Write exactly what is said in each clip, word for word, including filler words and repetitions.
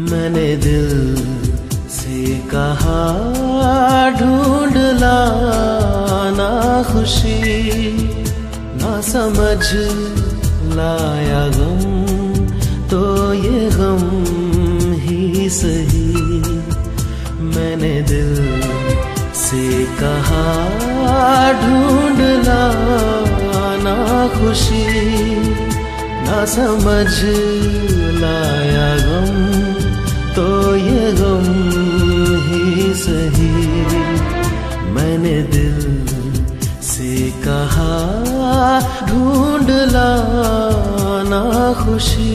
मैंने दिल से कहा ढूंढ लाना खुशी, ना समझ लाया गम तो ये गम ही सही। मैंने दिल से कहा ढूंढ लाना खुशी, ना समझ लाया गम तो ये गम ही सही। मैंने दिल से कहा ढूंढ लाना खुशी।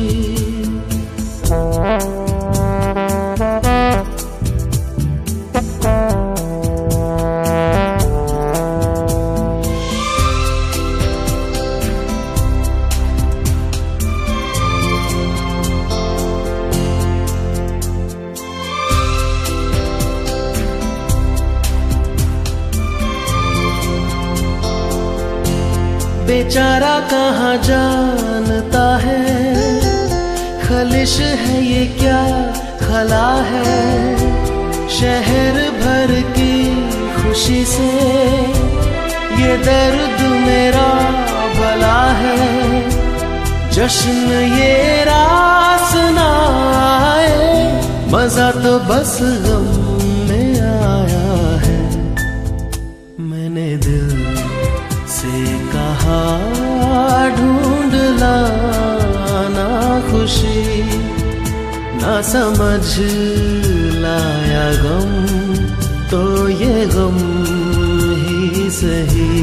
बेचारा कहाँ जानता है, खलिश है ये क्या खला है। शहर भर की खुशी से ये दर्द मेरा भला है। जश्न ये रास ना आए, मजा तो बस गम में आया है। मैंने दिल से कहा ढूंढ लाना खुशी, ना समझ लाया गम तो ये गम ही सही।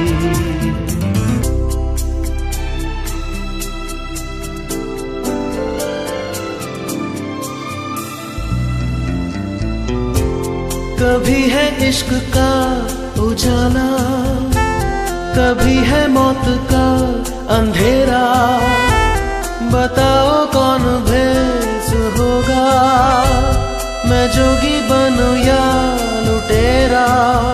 कभी है इश्क का उजाला, कभी है मौत का अंधेरा। बताओ कौन भेस होगा, मैं जोगी बनूं या लुटेरा।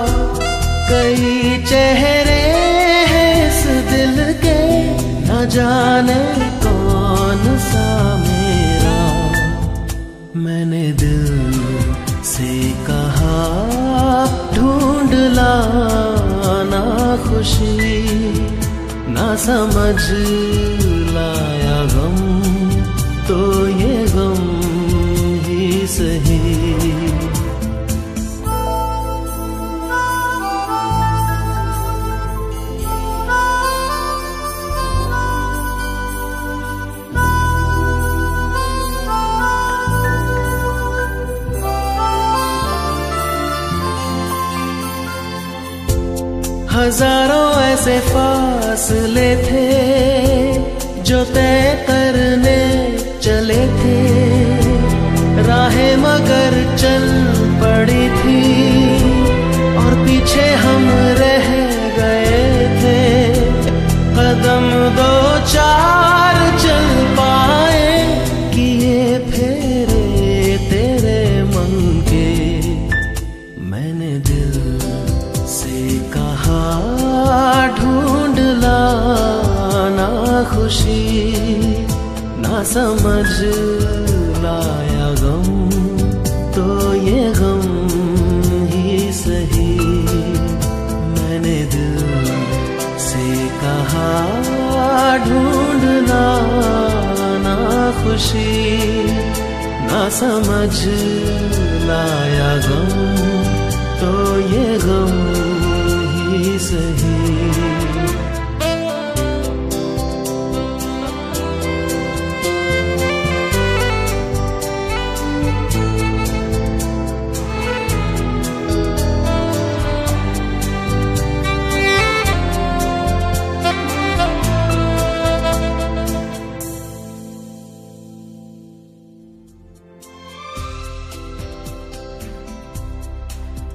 कई चेहरे हैं इस दिल के, न जाने कौन सा मेरा। मैंने दिल से कहा ढूंढ लाना खुशी, ना समझ लाया गम तो ये गम ही सही। हजारों ऐसे फासले थे जो तय करने चले थे। राहें मगर चल पड़ी थी और पीछे हम रह गए थे। कदम दो चार चल पाए, किए फेरे तेरे मन के। मैंने दिल से कहा ढूंढ लाना खुशी, ना समझ लाया गम तो ये गम ही सही। मैंने दिल से कहा ढूंढ लाना खुशी, ना समझ लाया गम तो ये गम ही सही।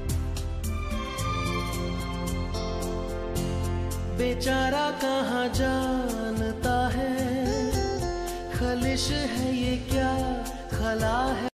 बेचारा कहाँ जा